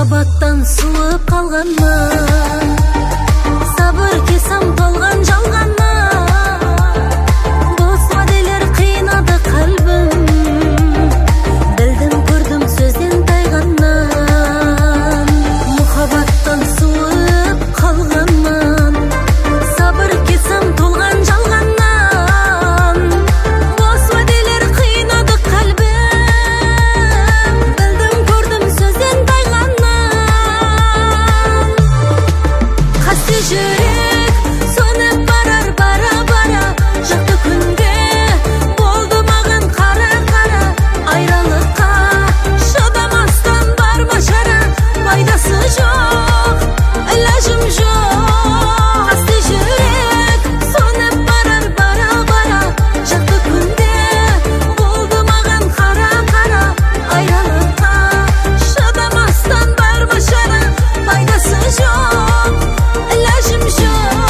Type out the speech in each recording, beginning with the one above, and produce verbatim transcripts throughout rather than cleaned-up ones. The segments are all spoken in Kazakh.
махаббаттан суып калганмын, сабыр кесам толган жалганмын. Дос ваделер кыйнады калбим, билдим көрдүм сөзден тайганнан. Махаббаттан суып калганмын, сабыр кесам толган жалганнан. Дос ваделер кыйнады калбим, билдим көрдүм сөзден тайганнан. Касты жүрек сөнүп барар бара-бара, жакты күнгө болду маган кара-кара. Айралыкка шыдамастан барма чара, пайдасы жок, илажым жок. Касты жүрек сөнүп барар бара-бара, жакты күнгө болду маган кара-кара. Айралыкка шыдамастан барма чара, пайдасы жок, илажым жок.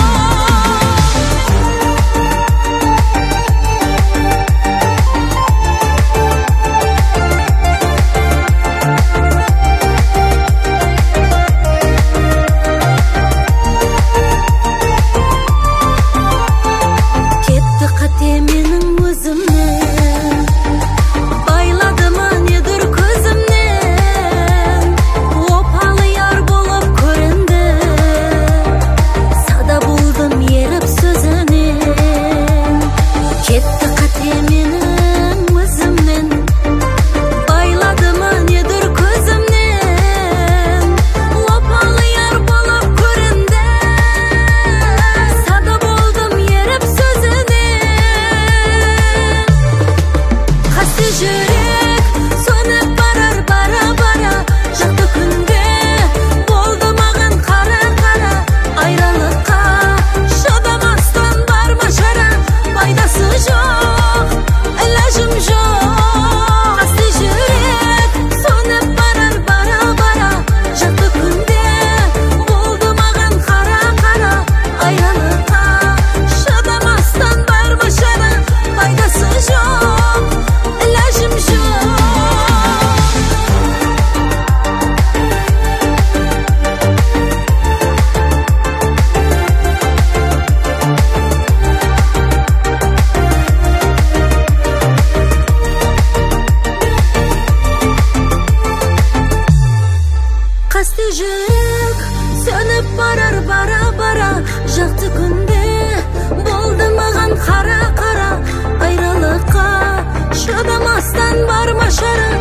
Кетті қате менің өзімнен, байлады ма недір көзімнен. Опалы яр болып көрінді, сада болдым еріп сөзінен. Кетті қате менің өзімнен, байлады ма недір көзімнен. Опалы яр болып көрінді, сада болдым еріп сөзінен. Касты жүрек сөнүп барар бара-бара, жакты күнгө болду маган кара-кара. Айралыкка шыдамастан барма чара, пайдасы жок, илажым жок. Касты жүрек сөнүп барар бара-бара, жакты күнгө болду маган кара-кара. Айралыкка шыдамастан барма чара, пайдасы жок, илажым жок. Касты жүрек сөнүп барар бара-бара, жакты күндө болду маган кара-кара. Айралыкка шыдамастан барма чара,